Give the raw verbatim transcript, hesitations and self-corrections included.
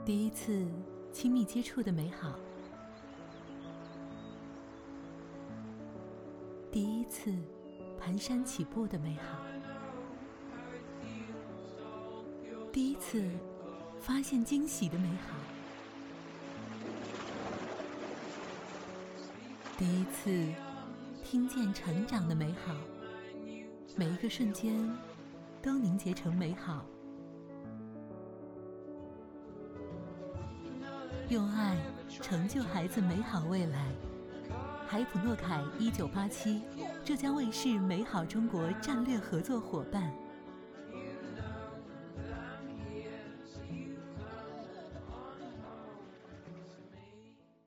第一次亲密接触的美好，第一次蹒跚起步的美好，第一次发现惊喜的美好，第一次听见成长的美好，每一个瞬间都凝结成美好。用爱成就孩子美好未来。海普诺凯一九八七，浙江卫视美好中国战略合作伙伴。